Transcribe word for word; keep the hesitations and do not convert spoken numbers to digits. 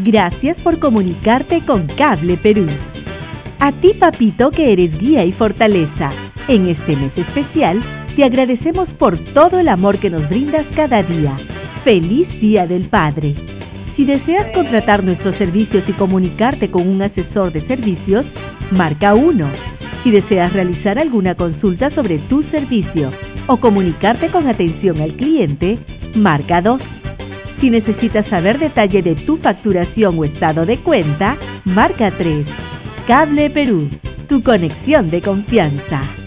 Gracias por comunicarte con Cable Perú. A ti, papito, que eres guía y fortaleza. En este mes especial, te agradecemos por todo el amor que nos brindas cada día. ¡Feliz Día del Padre! Si deseas contratar nuestros servicios y comunicarte con un asesor de servicios, marca uno. Si deseas realizar alguna consulta sobre tu servicio o comunicarte con atención al cliente, marca dos. Si necesitas saber detalle de tu facturación o estado de cuenta, marca tres. Cable Perú, tu conexión de confianza.